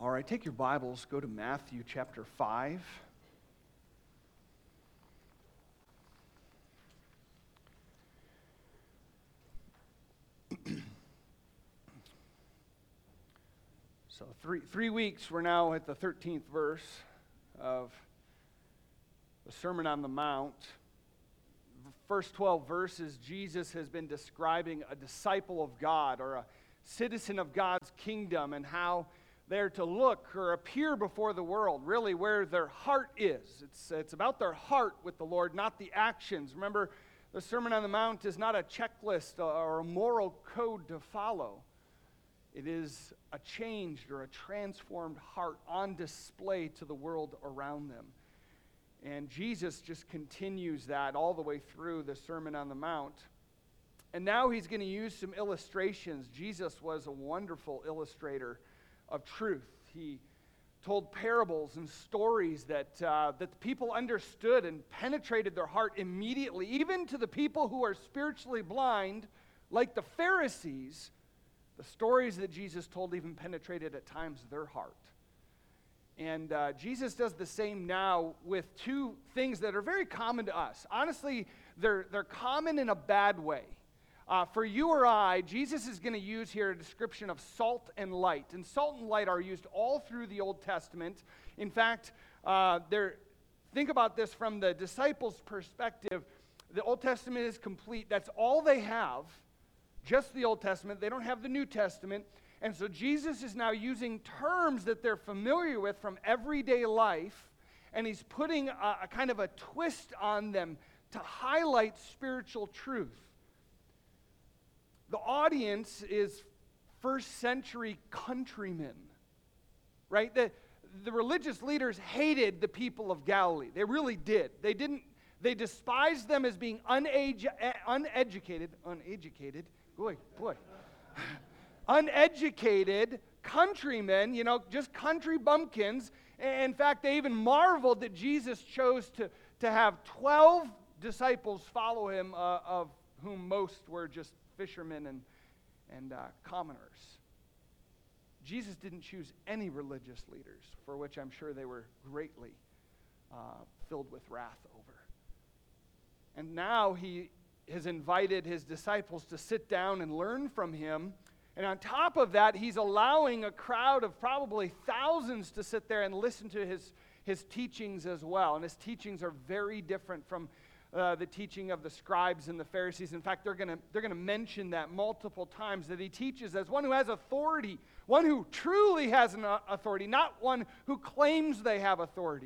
All right, take your Bibles, go to Matthew chapter 5. So three weeks, we're now at the 13th verse of the Sermon on the Mount. The first 12 verses, Jesus has been describing a disciple of God or a citizen of God's kingdom and how they're to look or appear before the world, really where their heart is. It's about their heart with the Lord, not the actions. Remember, the Sermon on the Mount is not a checklist or a moral code to follow. It is a changed or a transformed heart on display to the world around them. And Jesus just continues that all the way through the Sermon on the Mount. And now he's going to use some illustrations. Jesus was a wonderful illustrator of truth. He told parables and stories that the people understood and penetrated their heart immediately, even to the people who are spiritually blind, like the Pharisees. The stories that Jesus told even penetrated at times their heart. And Jesus does the same now with two things that are very common to us. Honestly, they're common in a bad way. For you or I, Jesus is going to use here a description of salt and light. And salt and light are used all through the Old Testament. In fact, think about this from the disciples' perspective. The Old Testament is complete. That's all they have, just the Old Testament. They don't have the New Testament. And so Jesus is now using terms that they're familiar with from everyday life, and he's putting a kind of a twist on them to highlight spiritual truth. The audience is first century countrymen, right? The religious leaders hated the people of Galilee. They really did. They despised them as being uneducated, uneducated countrymen, just country bumpkins. In fact, they even marveled that Jesus chose to have 12 disciples follow him, of whom most were just fishermen and commoners. Jesus didn't choose any religious leaders, for which I'm sure they were greatly filled with wrath over. And now he has invited his disciples to sit down and learn from him. And on top of that, he's allowing a crowd of probably thousands to sit there and listen to his teachings as well. And his teachings are very different from the teaching of the scribes and the Pharisees. In fact, they're going to mention that multiple times, that he teaches as one who has authority, one who truly has an authority, not one who claims they have authority.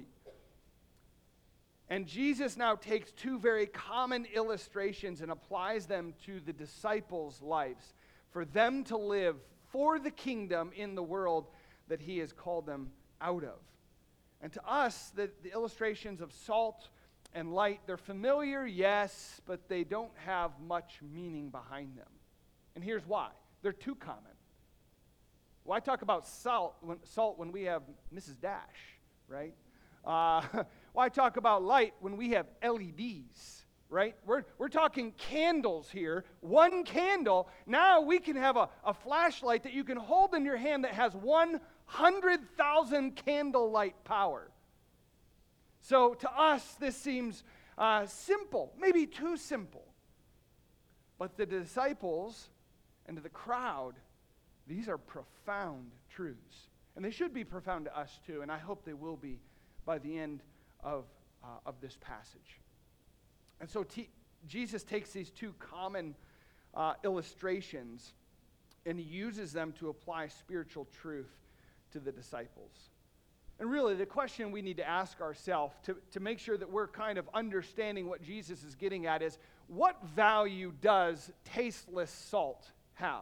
And Jesus now takes two very common illustrations and applies them to the disciples' lives for them to live for the kingdom in the world that he has called them out of. And to us, the illustrations of salt and light, they're familiar, yes, but they don't have much meaning behind them. And here's why. They're too common. Why talk about salt when we have Mrs. Dash, right? Why talk about light when we have LEDs, right? We're talking candles here. One candle. Now we can have a flashlight that you can hold in your hand that has 100,000 candlelight power. So to us, this seems simple, maybe too simple. But the disciples and to the crowd, these are profound truths. And they should be profound to us too, and I hope they will be by the end of this passage. And so Jesus takes these two common illustrations and he uses them to apply spiritual truth to the disciples. And really, the question we need to ask ourselves to make sure that we're kind of understanding what Jesus is getting at is, what value does tasteless salt have?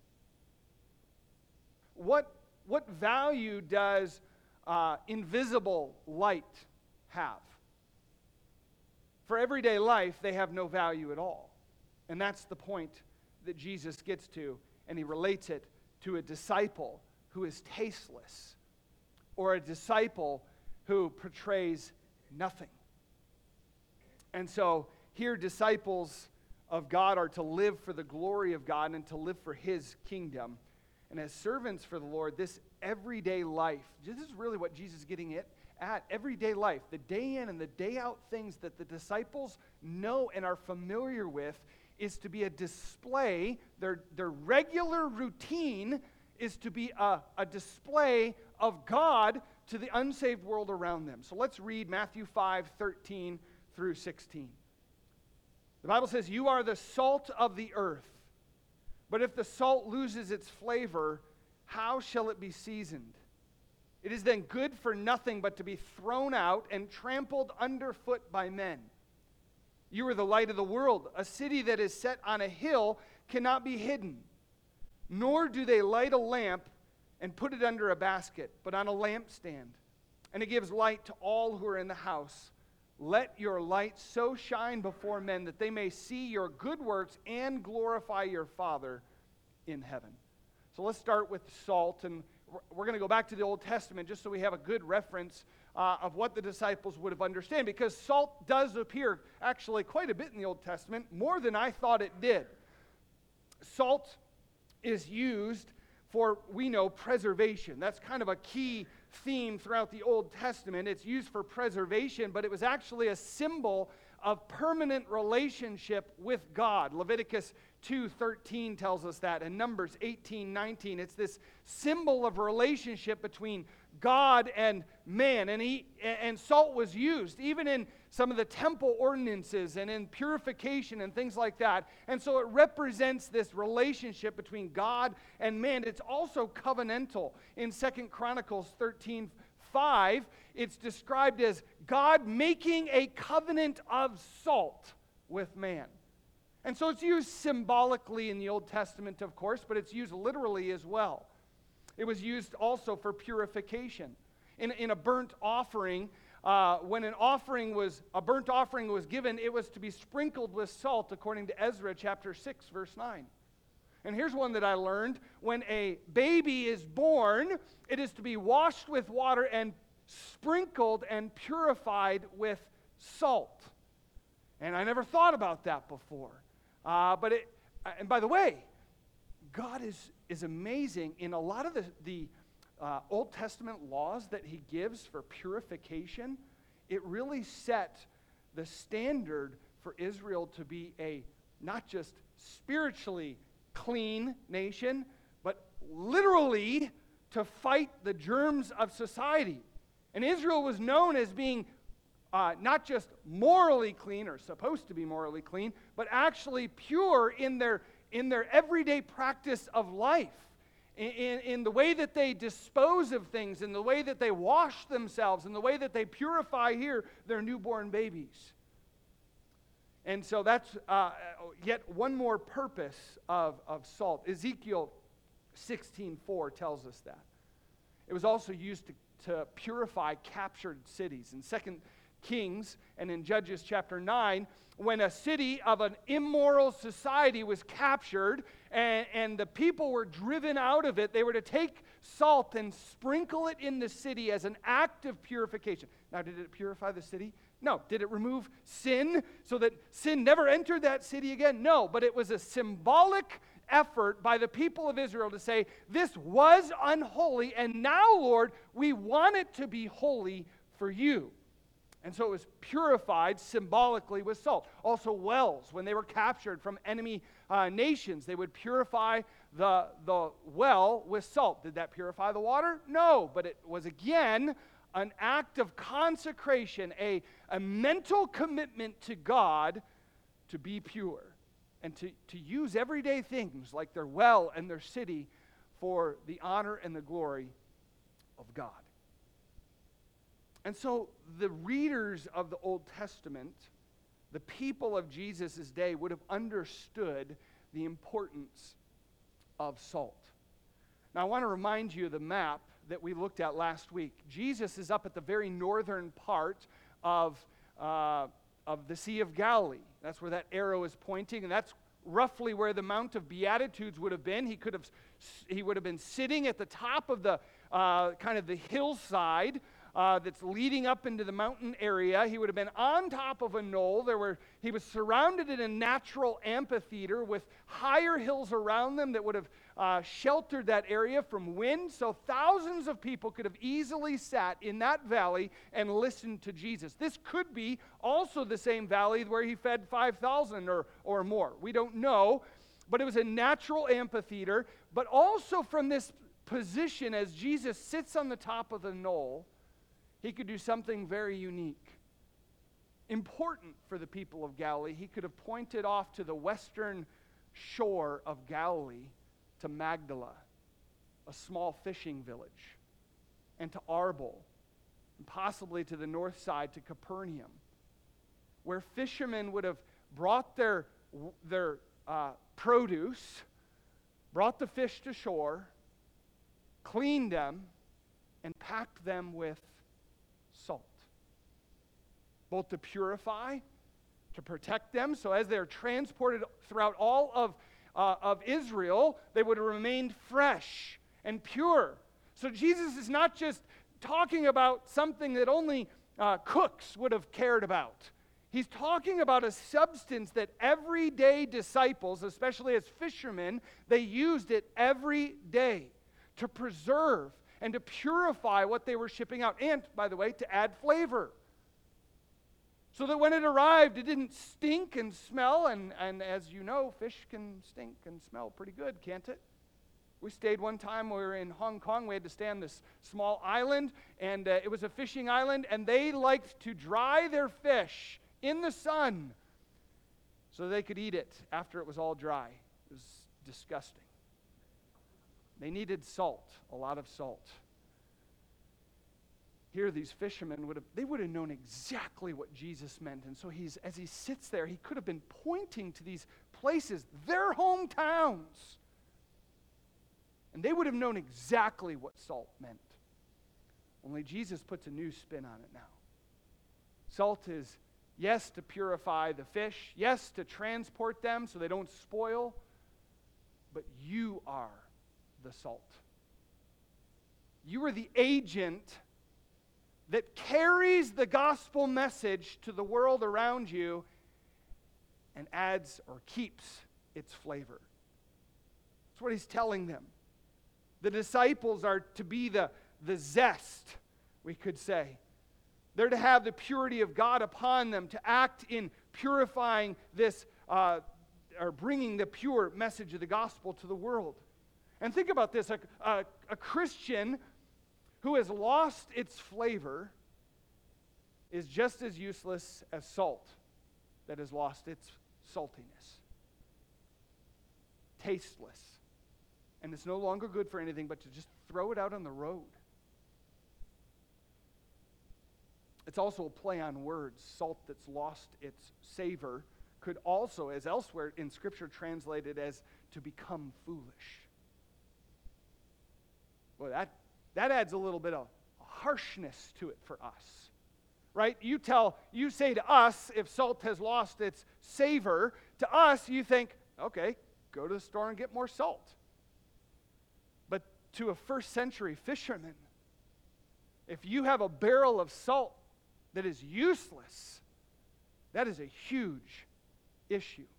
What value does invisible light have? For everyday life, they have no value at all. And that's the point that Jesus gets to, and he relates it to a disciple who is tasteless, or a disciple who portrays nothing. And so here, disciples of God are to live for the glory of God and to live for his kingdom. And as servants for the Lord, this everyday life, this is really what Jesus is getting at everyday life, the day in and the day out things that the disciples know and are familiar with, is to be a display. Their regular routine is to be a display of God to the unsaved world around them. So let's read Matthew 5:13 through 16. The Bible says, "You are the salt of the earth. But if the salt loses its flavor, how shall it be seasoned? It is then good for nothing but to be thrown out and trampled underfoot by men. You are the light of the world. A city that is set on a hill cannot be hidden. Nor do they light a lamp and put it under a basket, but on a lampstand. And it gives light to all who are in the house. Let your light so shine before men that they may see your good works and glorify your Father in heaven." So let's start with salt, and we're going to go back to the Old Testament just so we have a good reference of what the disciples would have understood, because salt does appear actually quite a bit in the Old Testament, more than I thought it did. Salt is used for, we know, preservation. That's kind of a key theme throughout the Old Testament. It's used for preservation, but it was actually a symbol of permanent relationship with God. Leviticus 2:13 tells us that, and Numbers 18:19. It's this symbol of relationship between God and man, and salt was used even in some of the temple ordinances and in purification and things like that. And so it represents this relationship between God and man. It's also covenantal. In 2 Chronicles 13:5, it's described as God making a covenant of salt with man. And so it's used symbolically in the Old Testament, of course, but it's used literally as well. It was used also for purification. In a burnt offering, when a burnt offering was given, it was to be sprinkled with salt, according to Ezra chapter 6, verse 9. And here's one that I learned. When a baby is born, it is to be washed with water and sprinkled and purified with salt. And I never thought about that before. And by the way, God is amazing in a lot of the Old Testament laws that he gives for purification. It really set the standard for Israel to be a not just spiritually clean nation, but literally to fight the germs of society. And Israel was known as being not just morally clean, or supposed to be morally clean, but actually pure in their everyday practice of life, in the way that they dispose of things, in the way that they wash themselves, in the way that they purify their newborn babies. And so that's yet one more purpose of salt. Ezekiel 16:4 tells us that. It was also used to purify captured cities. In 2 Kings and in Judges chapter 9, when a city of an immoral society was captured and the people were driven out of it, they were to take salt and sprinkle it in the city as an act of purification. Now, did it purify the city? No. Did it remove sin so that sin never entered that city again? No. But it was a symbolic effort by the people of Israel to say, this was unholy, and now, Lord, we want it to be holy for you. And so it was purified symbolically with salt. Also wells, when they were captured from enemy nations, they would purify the well with salt. Did that purify the water? No, but it was again an act of consecration, a mental commitment to God to be pure and to use everyday things like their well and their city for the honor and the glory of God. And so the readers of the Old Testament, the people of Jesus' day, would have understood the importance of salt. Now I want to remind you of the map that we looked at last week. Jesus is up at the very northern part of the Sea of Galilee. That's where that arrow is pointing, and that's roughly where the Mount of Beatitudes would have been. He would have been sitting at the top of the kind of the hillside that's leading up into the mountain area. He would have been on top of a knoll. He was surrounded in a natural amphitheater with higher hills around them that would have sheltered that area from wind. So thousands of people could have easily sat in that valley and listened to Jesus. This could be also the same valley where he fed 5,000 or more. We don't know, but it was a natural amphitheater. But also from this position, as Jesus sits on the top of the knoll, he could do something very unique, important for the people of Galilee. He could have pointed off to the western shore of Galilee, to Magdala, a small fishing village, and to Arbel, and possibly to the north side to Capernaum, where fishermen would have brought their produce, brought the fish to shore, cleaned them, and packed them with salt, both to purify, to protect them, so as they're transported throughout all of Israel, they would have remained fresh and pure. So Jesus is not just talking about something that only cooks would have cared about. He's talking about a substance that everyday disciples, especially as fishermen, they used it every day to preserve and to purify what they were shipping out. And, by the way, to add flavor. So that when it arrived, it didn't stink and smell. And as you know, fish can stink and smell pretty good, can't it? We stayed one time, we were in Hong Kong. We had to stay on this small island, and it was a fishing island, and they liked to dry their fish in the sun so they could eat it after it was all dry. It was disgusting. They needed salt, a lot of salt. Here, these fishermen would have known exactly what Jesus meant. And so as he sits there, he could have been pointing to these places, their hometowns. And they would have known exactly what salt meant. Only Jesus puts a new spin on it now. Salt is, yes, to purify the fish, yes, to transport them so they don't spoil, but you are the salt. You are the agent that carries the gospel message to the world around you and adds or keeps its flavor. That's what he's telling them. The disciples are to be the zest, we could say. They're to have the purity of God upon them, to act in purifying this, or bringing the pure message of the gospel to the world. And think about this, a Christian who has lost its flavor is just as useless as salt that has lost its saltiness. Tasteless. And it's no longer good for anything but to just throw it out on the road. It's also a play on words. Salt that's lost its savor could also, as elsewhere in Scripture, translated as to become foolish. Well, that adds a little bit of harshness to it for us, right? You say to us, if salt has lost its savor, to us you think, okay, go to the store and get more salt. But to a first century fisherman, if you have a barrel of salt that is useless, that is a huge issue.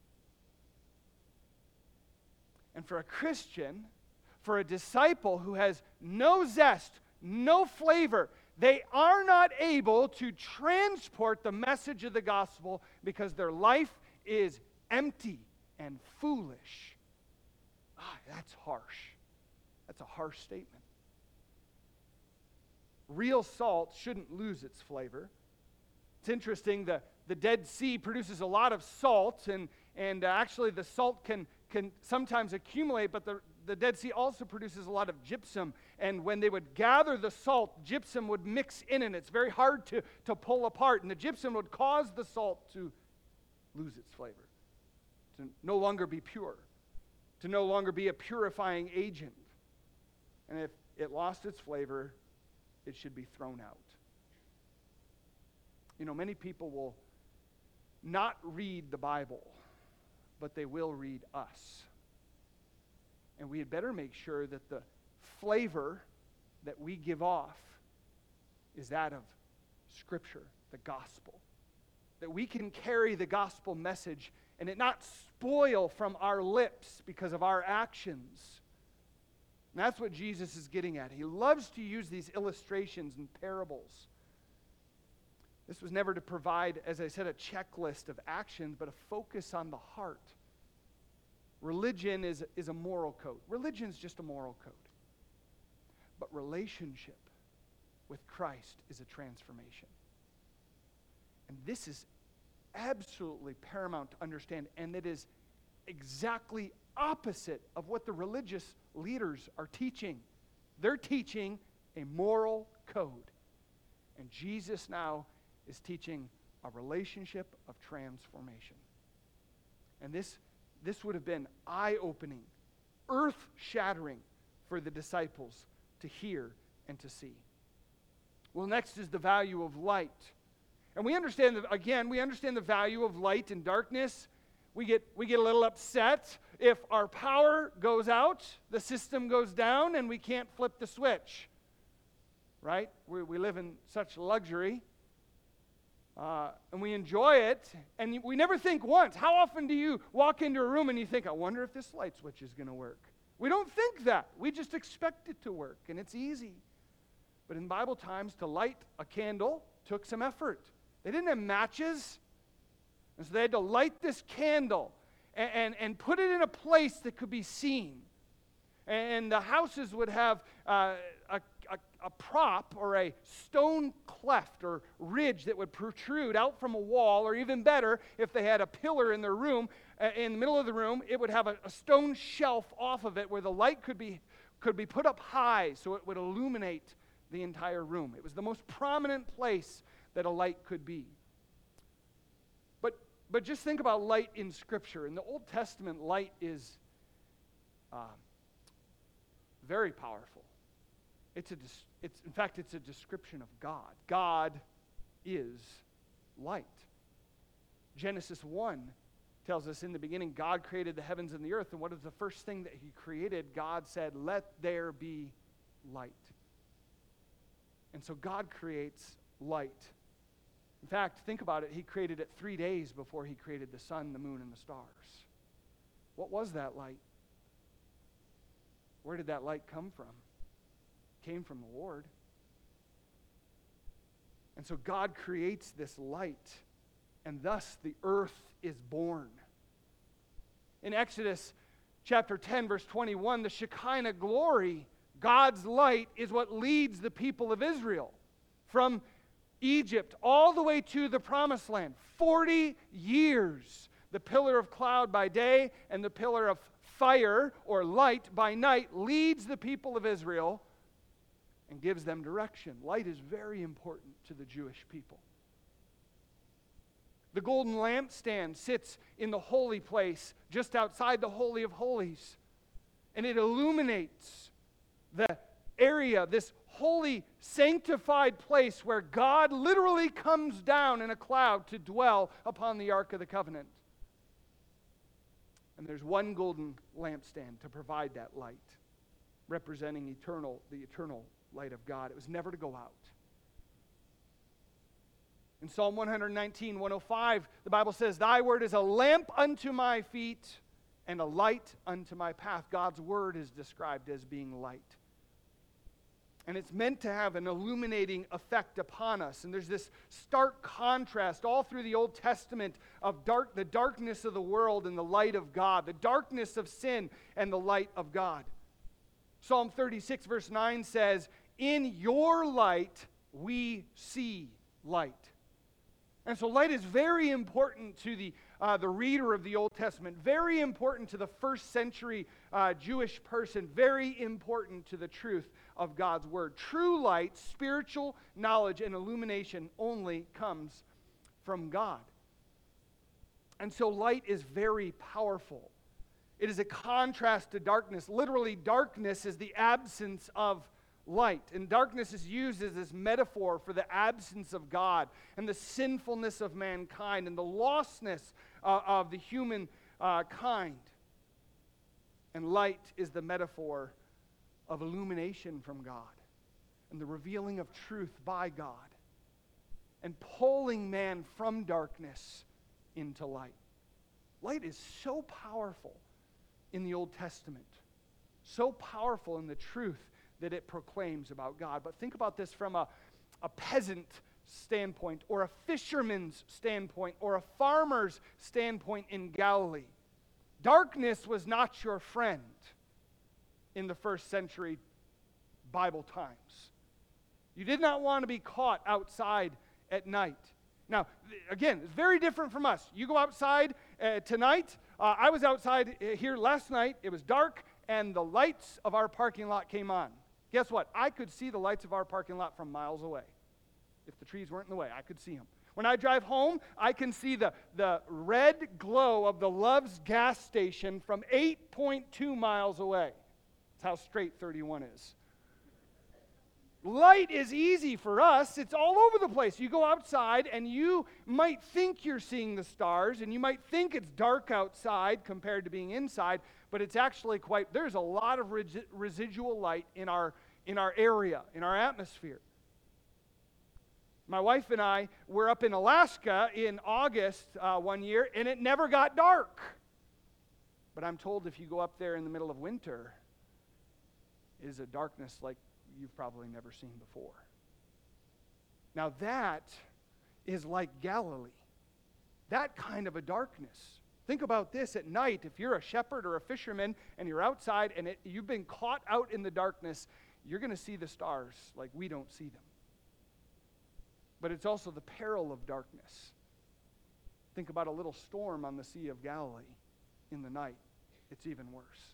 And for a Christian, for a disciple who has no zest, no flavor, they are not able to transport the message of the gospel because their life is empty and foolish. That's harsh. That's a harsh statement. Real salt shouldn't lose its flavor. It's interesting, the Dead Sea produces a lot of salt, and actually the salt can sometimes accumulate, but the Dead Sea also produces a lot of gypsum, and when they would gather the salt, gypsum would mix in, and it's very hard to pull apart, and the gypsum would cause the salt to lose its flavor, to no longer be pure, to no longer be a purifying agent. And if it lost its flavor, it should be thrown out. You know, many people will not read the Bible, but they will read us. And we had better make sure that the flavor that we give off is that of Scripture, the gospel. That we can carry the gospel message and it not spoil from our lips because of our actions. And that's what Jesus is getting at. He loves to use these illustrations and parables. This was never to provide, as I said, a checklist of actions, but a focus on the heart. Religion is a moral code. Religion's just a moral code. But relationship with Christ is a transformation. And this is absolutely paramount to understand, and it is exactly opposite of what the religious leaders are teaching. They're teaching a moral code. And Jesus now is teaching a relationship of transformation. And this would have been eye-opening, earth-shattering for the disciples to hear and to see. Well, next is the value of light. And we understand the value of light and darkness. We get a little upset if our power goes out, the system goes down, and we can't flip the switch. Right? We live in such luxury. And we enjoy it, and we never think once. How often do you walk into a room and you think, I wonder if this light switch is going to work? We don't think that. We just expect it to work, and it's easy. But in Bible times, to light a candle took some effort. They didn't have matches, and so they had to light this candle and put it in a place that could be seen. And the houses would have a prop or a stone cleft or ridge that would protrude out from a wall, or even better, if they had a pillar in their room, in the middle of the room, it would have a stone shelf off of it where the light could be put up high so it would illuminate the entire room. It was the most prominent place that a light could be. But just think about light in Scripture. In the Old Testament, light is very powerful. In fact, it's a description of God. God is light. Genesis 1 tells us in the beginning, God created the heavens and the earth. And what is the first thing that he created? God said, let there be light. And so God creates light. In fact, think about it. He created it 3 days before he created the sun, the moon, and the stars. What was that light? Where did that light come from? It came from the Lord. And so God creates this light, and thus the earth is born. In Exodus chapter 10, verse 21, the Shekinah glory, God's light, is what leads the people of Israel from Egypt all the way to the promised land. 40 years. The pillar of cloud by day and the pillar of fire or light by night leads the people of Israel and gives them direction. Light is very important to the Jewish people. The golden lampstand sits in the holy place just outside the Holy of Holies, and it illuminates the area, this holy, sanctified place where God literally comes down in a cloud to dwell upon the Ark of the Covenant. And there's one golden lampstand to provide that light, representing the eternal light of God. It was never to go out. In Psalm 119, 105, the Bible says, thy word is a lamp unto my feet and a light unto my path. God's word is described as being light. And it's meant to have an illuminating effect upon us. And there's this stark contrast all through the Old Testament of the darkness of the world and the light of God, the darkness of sin and the light of God. Psalm 36, verse 9 says, in your light we see light. And so light is very important to the reader of the Old Testament, very important to the first century Jewish person, very important to the truth of God's word. True light, spiritual knowledge, and illumination only comes from God. And so light is very powerful. It is a contrast to darkness. Literally, darkness is the absence of light. And darkness is used as this metaphor for the absence of God and the sinfulness of mankind and the lostness of the human kind. And light is the metaphor of illumination from God. and the revealing of truth by God, and pulling man from darkness into light. Light is so powerful in the Old Testament, so powerful in the truth that it proclaims about God. But think about this from a peasant standpoint, or a fisherman's standpoint, or a farmer's standpoint in Galilee. Darkness was not your friend in the first century Bible times. You did not want to be caught outside at night. Now, again, it's very different from us. You go outside tonight. I was outside here last night. It was dark, and the lights of our parking lot came on. Guess what? I could see the lights of our parking lot from miles away. If the trees weren't in the way, I could see them. When I drive home, I can see the red glow of the Love's gas station from 8.2 miles away. That's how straight 31 is. Light is easy for us. It's all over the place. You go outside and you might think you're seeing the stars, and you might think it's dark outside compared to being inside, but it's actually there's a lot of residual light in our area, in our atmosphere. My wife and I were up in Alaska in August one year, and it never got dark. But I'm told if you go up there in the middle of winter, it is a darkness like you've probably never seen before. Now that is like Galilee. That kind of a darkness. Think about this at night. If you're a shepherd or a fisherman and you're outside and you've been caught out in the darkness, you're going to see the stars like we don't see them. But it's also the peril of darkness. Think about a little storm on the Sea of Galilee in the night. It's even worse.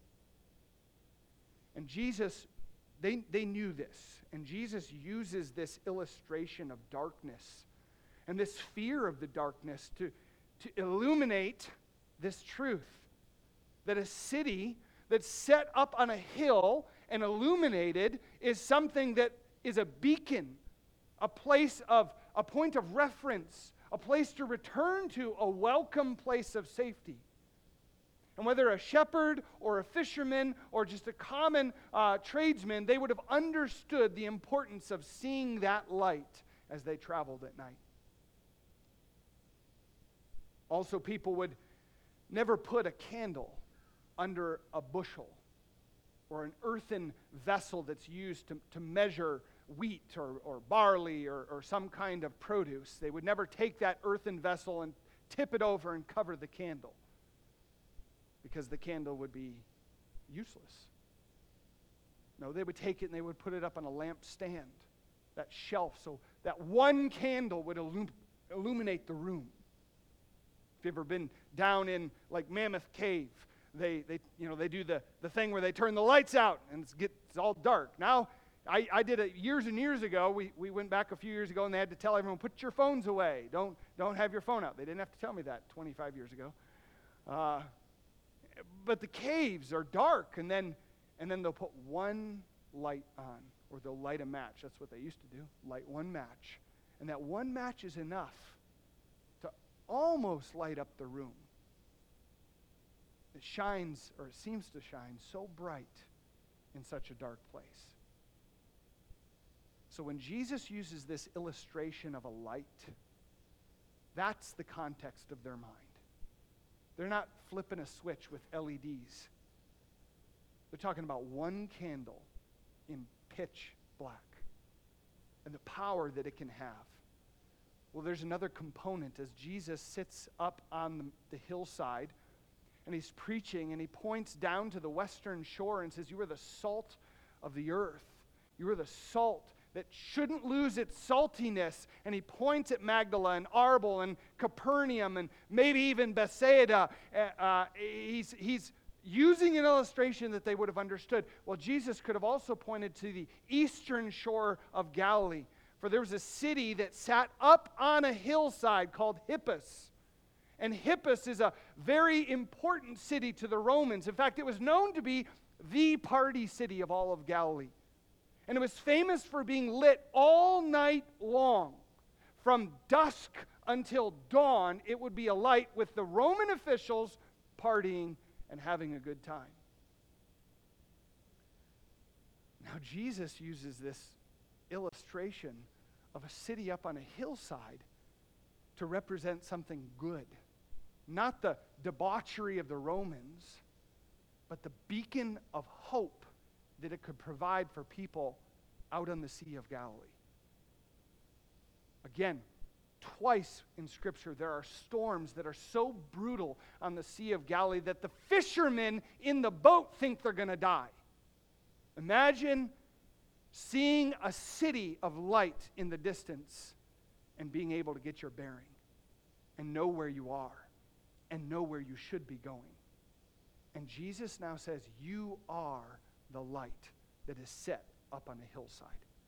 And Jesus, they knew this. And Jesus uses this illustration of darkness and this fear of the darkness to illuminate this truth. That a city that's set up on a hill and illuminated is something that is a beacon, a point of reference, a place to return to, a welcome place of safety. And whether a shepherd or a fisherman or just a common tradesman, they would have understood the importance of seeing that light as they traveled at night. Also, people would never put a candle under a bushel or an earthen vessel that's used to measure wheat or barley or some kind of produce. They would never take that earthen vessel and tip it over and cover the candle, because the candle would be useless. No, they would take it and they would put it up on a lampstand, that shelf, so that one candle would illuminate the room. If you've ever been down in like Mammoth Cave, they do the thing where they turn the lights out and it's all dark. Now, I did it years and years ago. We went back a few years ago, and they had to tell everyone, put your phones away. Don't have your phone out. They didn't have to tell me that 25 years ago. But the caves are dark, and then they'll put one light on, or they'll light a match. That's what they used to do, light one match. And that one match is enough to almost light up the room. It shines, or it seems to shine, so bright in such a dark place. So when Jesus uses this illustration of a light, that's the context of their mind. They're not flipping a switch with LEDs. They're talking about one candle in pitch black and the power that it can have. Well, there's another component as Jesus sits up on the hillside and he's preaching, and he points down to the western shore and says, you are the salt of the earth. You are the salt that shouldn't lose its saltiness. And he points at Magdala and Arbel and Capernaum and maybe even Bethsaida. He's using an illustration that they would have understood. Well, Jesus could have also pointed to the eastern shore of Galilee. For there was a city that sat up on a hillside called Hippus. And Hippus is a very important city to the Romans. In fact, it was known to be the party city of all of Galilee. And it was famous for being lit all night long. From dusk until dawn, it would be alight with the Roman officials partying and having a good time. Now, Jesus uses this illustration of a city up on a hillside to represent something good. Not the debauchery of the Romans, but the beacon of hope that it could provide for people out on the Sea of Galilee. Again, twice in Scripture there are storms that are so brutal on the Sea of Galilee that the fishermen in the boat think they're going to die. Imagine seeing a city of light in the distance and being able to get your bearing and know where you are and know where you should be going. And Jesus now says, you are the light that is set up on a hillside.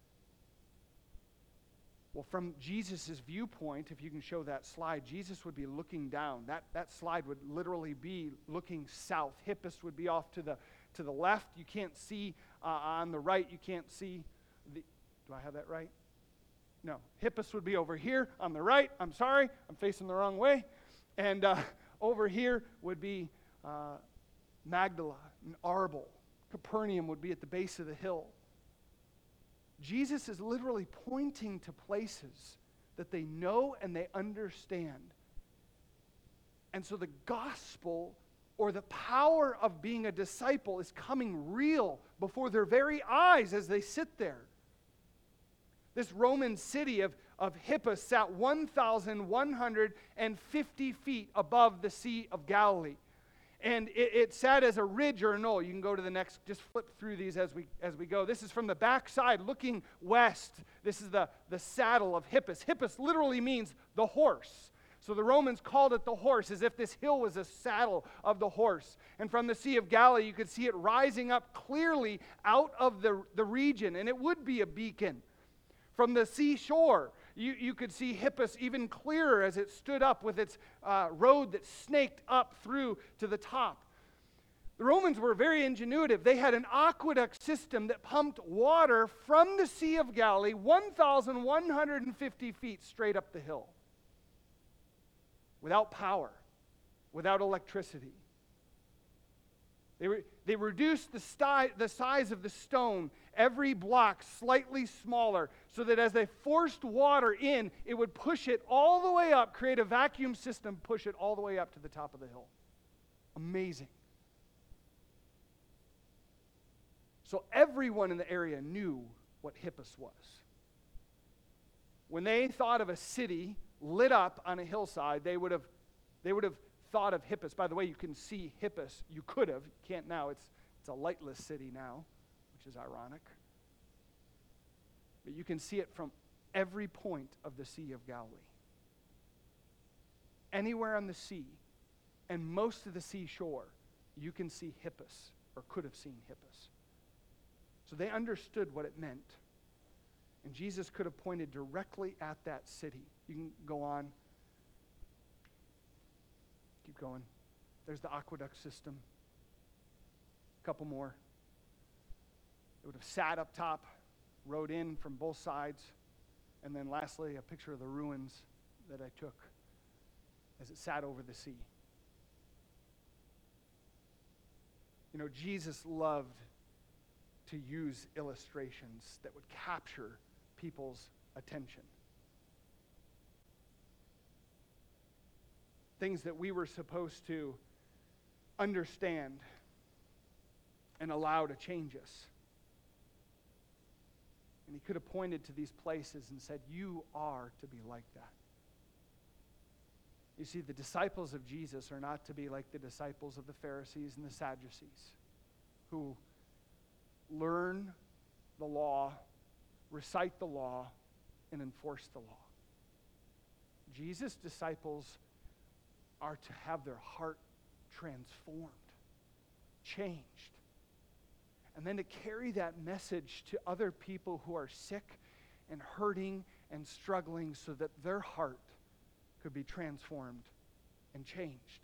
Well, from Jesus' viewpoint, if you can show that slide, Jesus would be looking down. That slide would literally be looking south. Hippus would be off to the left. You can't see on the right. You can't see do I have that right? No. Hippus would be over here on the right. I'm sorry. I'm facing the wrong way. And over here would be Magdala and Arbel. Capernaum would be at the base of the hill. Jesus is literally pointing to places that they know and they understand. And so the gospel, or the power of being a disciple, is coming real before their very eyes as they sit there. This Roman city of Hippus sat 1,150 feet above the Sea of Galilee. And it sat as a ridge or a knoll. You can go to the next, just flip through these as we go. This is from the backside looking west. This is the saddle of Hippus. Hippus literally means the horse. So the Romans called it the horse, as if this hill was a saddle of the horse. And from the Sea of Galilee, you could see it rising up clearly out of the region, and it would be a beacon. From the seashore, you could see Hippus even clearer as it stood up with its road that snaked up through to the top. The Romans were very ingenuitive. They had an aqueduct system that pumped water from the Sea of Galilee 1,150 feet straight up the hill. Without power, without electricity. They reduced the size of the stone, every block slightly smaller, so that as they forced water in, it would push it all the way up, create a vacuum system, push it all the way up to the top of the hill. Amazing. So everyone in the area knew what Hippus was. When they thought of a city lit up on a hillside, they would have thought of Hippus. By the way, you can see Hippus. You could have. You can't now. It's a lightless city now, which is ironic. But you can see it from every point of the Sea of Galilee. Anywhere on the sea, and most of the seashore, you can see Hippus, or could have seen Hippus. So they understood what it meant. And Jesus could have pointed directly at that city. You can go on. Keep going. There's the aqueduct system. A couple more. It would have sat up top, rode in from both sides, and then lastly, a picture of the ruins that I took as it sat over the sea. You know, Jesus loved to use illustrations that would capture people's attention. Things that we were supposed to understand and allow to change us. And he could have pointed to these places and said, you are to be like that. You see, the disciples of Jesus are not to be like the disciples of the Pharisees and the Sadducees, who learn the law, recite the law, and enforce the law. Jesus' disciples are to have their heart transformed, changed, and then to carry that message to other people who are sick and hurting and struggling so that their heart could be transformed and changed.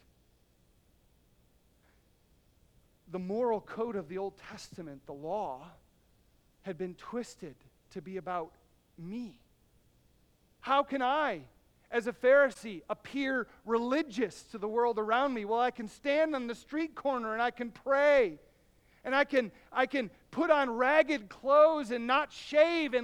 The moral code of the Old Testament, the law, had been twisted to be about me. How can I, as a Pharisee, appear religious to the world around me? Well, I can stand on the street corner and I can pray. And I can put on ragged clothes and not shave and look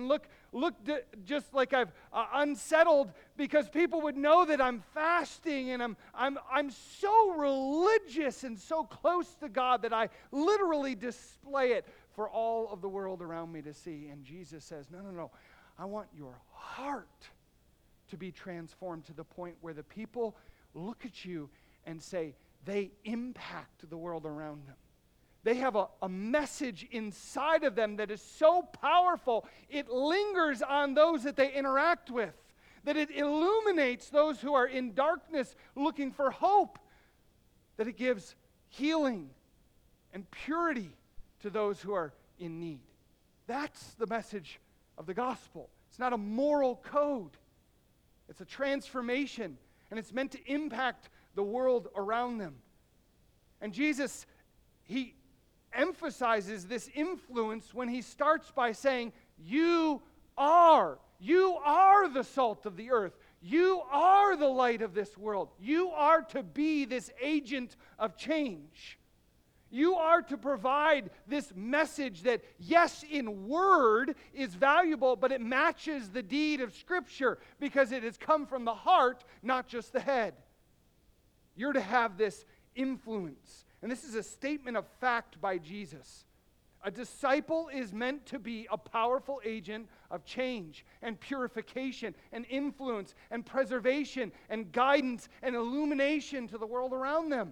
just like I've unsettled because people would know that I'm fasting and I'm so religious and so close to God that I literally display it for all of the world around me to see. And Jesus says, no. I want your heart to be transformed to the point where the people look at you and say they impact the world around them. They have a message inside of them that is so powerful, it lingers on those that they interact with, that it illuminates those who are in darkness looking for hope, that it gives healing and purity to those who are in need. That's the message of the gospel. It's not a moral code. It's a transformation, and it's meant to impact the world around them. And Jesus, he emphasizes this influence when he starts by saying, you are the salt of the earth. You are the light of this world. You are to be this agent of change. You are to provide this message that, yes, in word is valuable, but it matches the deed of Scripture because it has come from the heart, not just the head. You're to have this influence. And this is a statement of fact by Jesus. A disciple is meant to be a powerful agent of change and purification and influence and preservation and guidance and illumination to the world around them.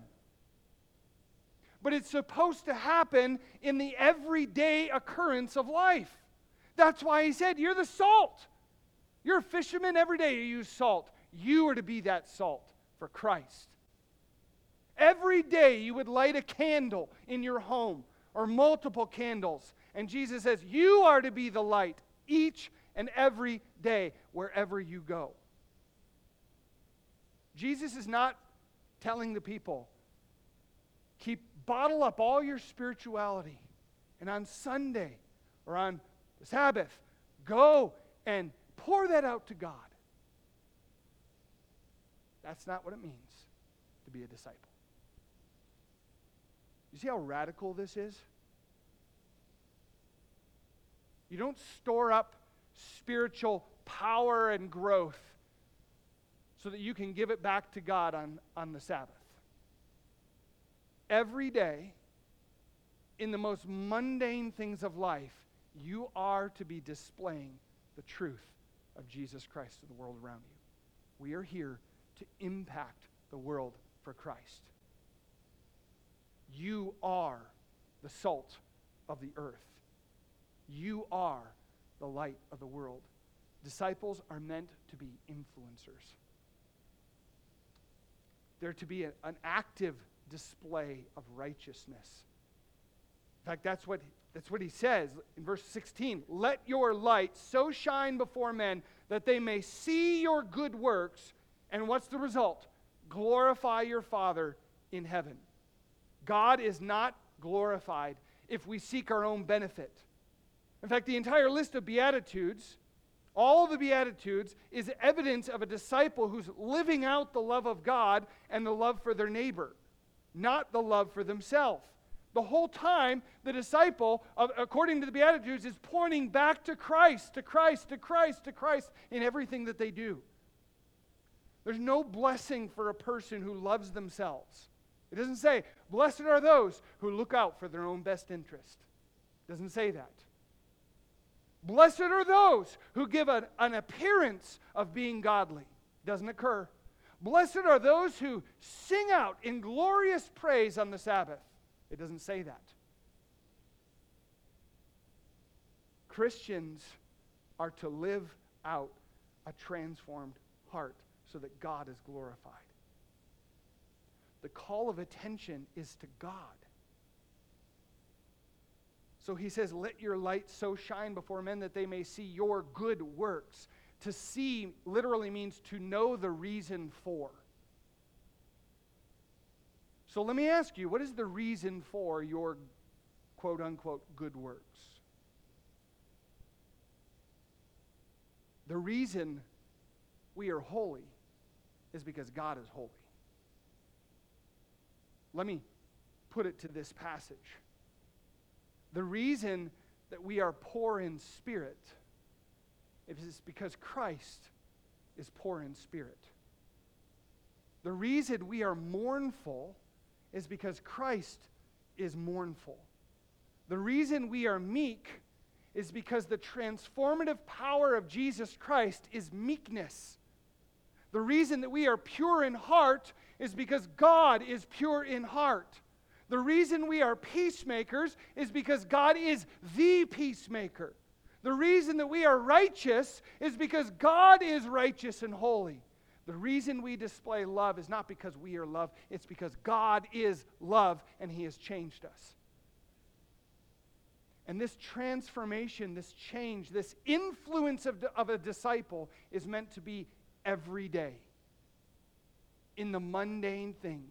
But it's supposed to happen in the everyday occurrence of life. That's why he said, you're the salt. You're a fisherman every day. You use salt. You are to be that salt for Christ. Every day you would light a candle in your home or multiple candles. And Jesus says, you are to be the light each and every day wherever you go. Jesus is not telling the people, bottle up all your spirituality, and on Sunday or on the Sabbath, go and pour that out to God. That's not what it means to be a disciple. You see how radical this is? You don't store up spiritual power and growth so that you can give it back to God on the Sabbath. Every day, in the most mundane things of life, you are to be displaying the truth of Jesus Christ to the world around you. We are here to impact the world for Christ. You are the salt of the earth. You are the light of the world. Disciples are meant to be influencers. They're to be an active display of righteousness. In fact, that's what he says in verse 16. Let your light so shine before men that they may see your good works. And what's the result? Glorify your Father in heaven. God is not glorified if we seek our own benefit. In fact, the entire list of Beatitudes, all the Beatitudes, is evidence of a disciple who's living out the love of God and the love for their neighbor, not the love for themselves. The whole time, the disciple, according to the Beatitudes, is pointing back to Christ, to Christ, to Christ, to Christ in everything that they do. There's no blessing for a person who loves themselves. It doesn't say, blessed are those who look out for their own best interest. It doesn't say that. Blessed are those who give an appearance of being godly. It doesn't occur. Blessed are those who sing out in glorious praise on the Sabbath. It doesn't say that. Christians are to live out a transformed heart so that God is glorified. The call of attention is to God. So he says, let your light so shine before men that they may see your good works. To see literally means to know the reason for. So let me ask you, what is the reason for your quote-unquote good works? The reason we are holy is because God is holy. Let me put it to this passage. The reason that we are poor in spirit It is because Christ is poor in spirit. The reason we are mournful is because Christ is mournful. The reason we are meek is because the transformative power of Jesus Christ is meekness. The reason that we are pure in heart is because God is pure in heart. The reason we are peacemakers is because God is the peacemaker. The reason that we are righteous is because God is righteous and holy. The reason we display love is not because we are love, it's because God is love and He has changed us. And this transformation, this change, this influence of a disciple is meant to be every day in the mundane things.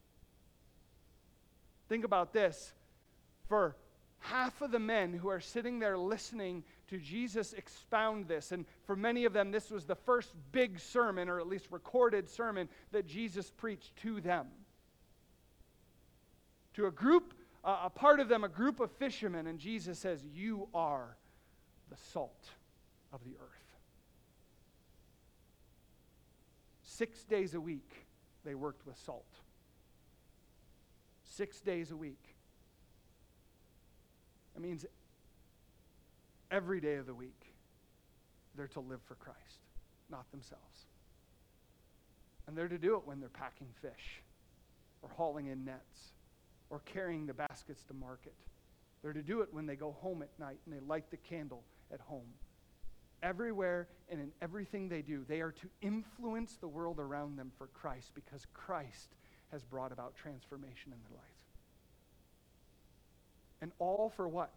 Think about this. For half of the men who are sitting there listening to Jesus expound this, and for many of them this was the first big sermon, or at least recorded sermon, that Jesus preached to them. To a group, a part of them, a group of fishermen, and Jesus says, "You are the salt of the earth." 6 days a week they worked with salt. 6 days a week. That means every day of the week they're to live for Christ, not themselves. And they're to do it when they're packing fish or hauling in nets or carrying the baskets to market. They're to do it when they go home at night and they light the candle at home. Everywhere and in everything they do, they are to influence the world around them for Christ, because Christ has brought about transformation in their life. And all for what?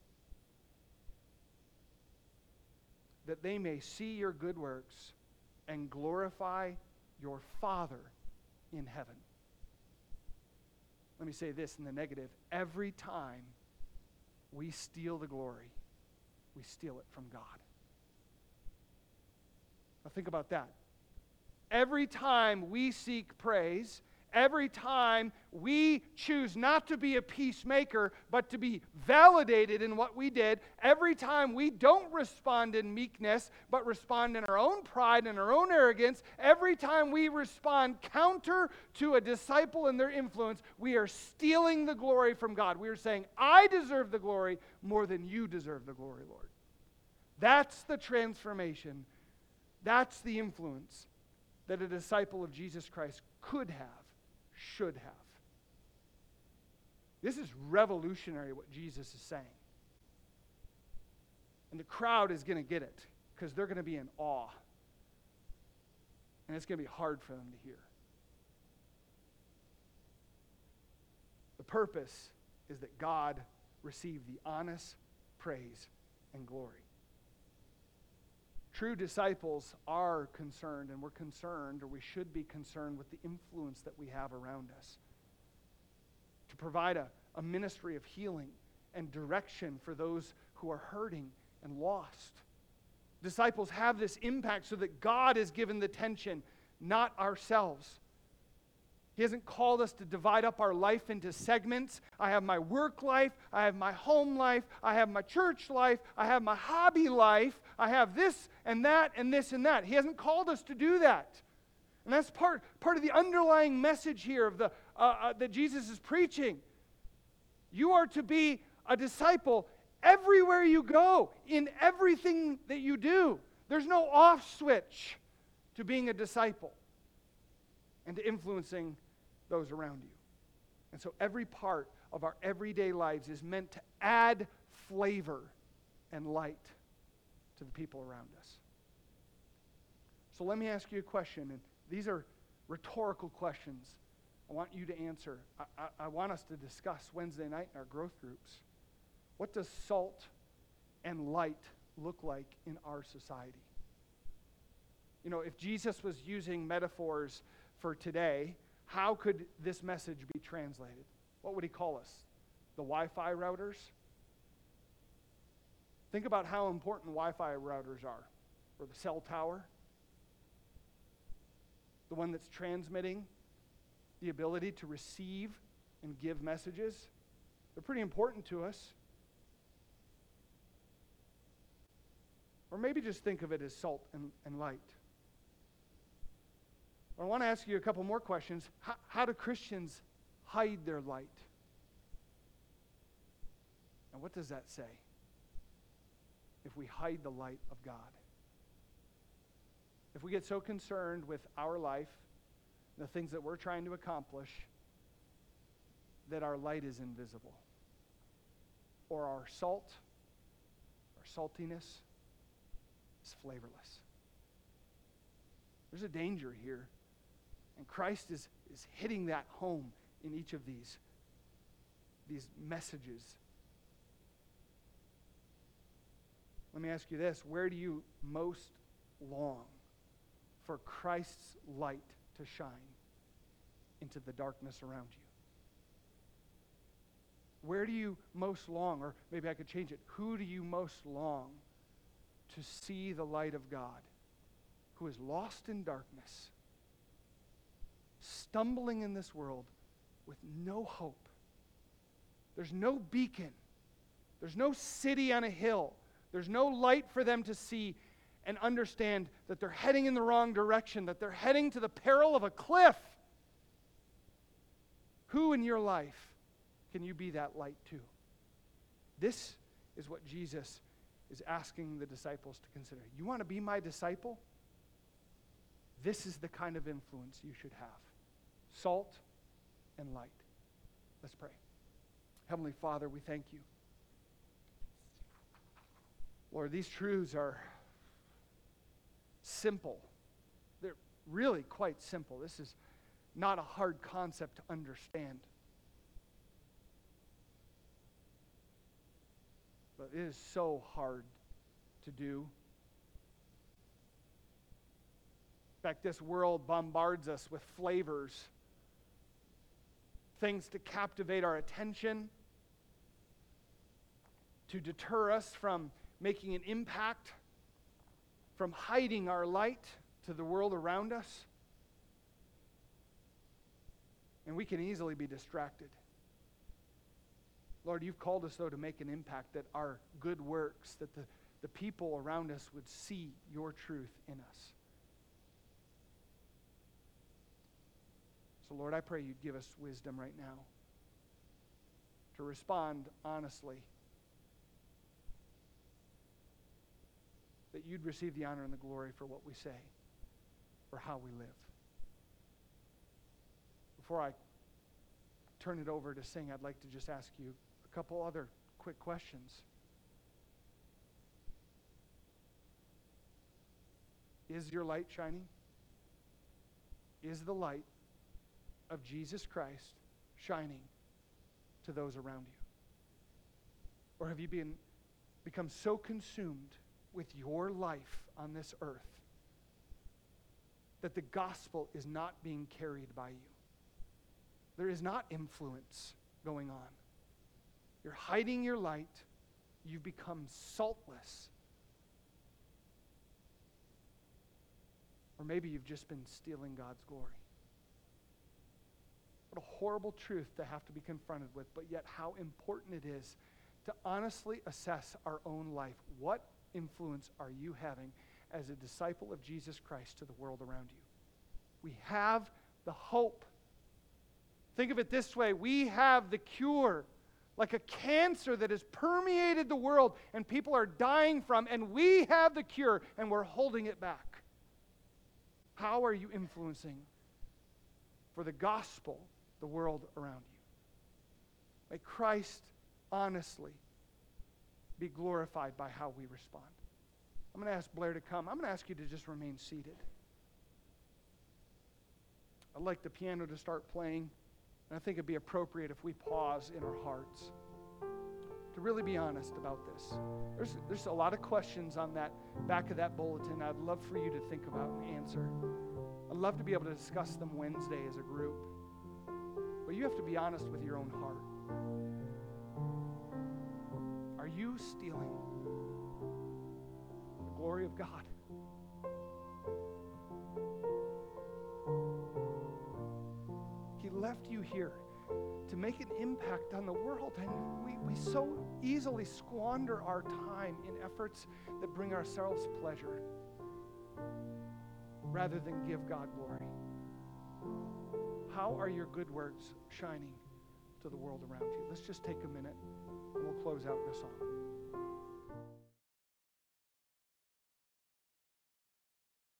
That they may see your good works and glorify your Father in heaven. Let me say this in the negative. Every time we steal the glory, we steal it from God. Now think about that. Every time we seek praise, every time we choose not to be a peacemaker, but to be validated in what we did, every time we don't respond in meekness, but respond in our own pride and our own arrogance, every time we respond counter to a disciple and their influence, we are stealing the glory from God. We are saying, I deserve the glory more than you deserve the glory, Lord. That's the transformation. That's the influence that a disciple of Jesus Christ could have, should have. This is revolutionary what Jesus is saying. And the crowd is going to get it because they're going to be in awe. And it's going to be hard for them to hear. The purpose is that God receive the honest praise and glory. True disciples are concerned, and we're concerned, or we should be concerned, with the influence that we have around us. To provide a ministry of healing and direction for those who are hurting and lost. Disciples have this impact so that God is given the attention, not ourselves. He hasn't called us to divide up our life into segments. I have my work life, I have my home life, I have my church life, I have my hobby life, I have this and that and this and that. He hasn't called us to do that. And that's part of the underlying message here of that Jesus is preaching. You are to be a disciple everywhere you go, in everything that you do. There's no off switch to being a disciple and to influencing those around you. And so every part of our everyday lives is meant to add flavor and light to the people around us. So let me ask you a question, and these are rhetorical questions I want you to answer. I want us to discuss Wednesday night in our growth groups. What does salt and light look like in our society? You know, if Jesus was using metaphors for today, how could this message be translated? What would he call us? The Wi-Fi routers? Think about how important Wi-Fi routers are. Or the cell tower. The one that's transmitting the ability to receive and give messages. They're pretty important to us. Or maybe just think of it as salt and light. I want to ask you a couple more questions. How do Christians hide their light? And what does that say? If we hide the light of God. If we get so concerned with our life, the things that we're trying to accomplish, that our light is invisible. Or our salt, our saltiness is flavorless. There's a danger here. And Christ is hitting that home in each of these messages. Let me ask you this. Where do you most long for Christ's light to shine into the darkness around you? Where do you most long, or maybe I could change it, who do you most long to see the light of God, who is lost in darkness, stumbling in this world with no hope? There's no beacon. There's no city on a hill. There's no light for them to see and understand that they're heading in the wrong direction, that they're heading to the peril of a cliff. Who in your life can you be that light to? This is what Jesus is asking the disciples to consider. You want to be my disciple? This is the kind of influence you should have. Salt and light. Let's pray. Heavenly Father, we thank you. Lord, these truths are simple. They're really quite simple. This is not a hard concept to understand. But it is so hard to do. In fact, this world bombards us with flavors, things to captivate our attention, to deter us from making an impact, from hiding our light to the world around us. And we can easily be distracted. Lord, you've called us, though, to make an impact, that our good works, that the people around us would see your truth in us. So, Lord, I pray you'd give us wisdom right now to respond honestly, that you'd receive the honor and the glory for what we say, for how we live. Before I turn it over to sing, I'd like to just ask you a couple other quick questions. Is your light shining? Is the light of Jesus Christ shining to those around you? Or have you become so consumed with your life on this earth that the gospel is not being carried by you? There is not influence going on. You're hiding your light. You've become saltless. Or maybe you've just been stealing God's glory. What a horrible truth to have to be confronted with, but yet how important it is to honestly assess our own life. What influence are you having as a disciple of Jesus Christ to the world around you? We have the hope. Think of it this way. We have the cure, like a cancer that has permeated the world and people are dying from, and we have the cure and we're holding it back. How are you influencing for the gospel the world around you? May Christ honestly be glorified by how we respond. I'm going to ask Blair to come. I'm going to ask you to just remain seated. I'd like the piano to start playing, and I think it'd be appropriate if we pause in our hearts to really be honest about this. There's a lot of questions on that back of that bulletin I'd love for you to think about and answer. I'd love to be able to discuss them Wednesday as a group. But you have to be honest with your own heart. Are you stealing the glory of God? He left you here to make an impact on the world. And we so easily squander our time in efforts that bring ourselves pleasure rather than give God glory. How are your good words shining to the world around you? Let's just take a minute and we'll close out in a song.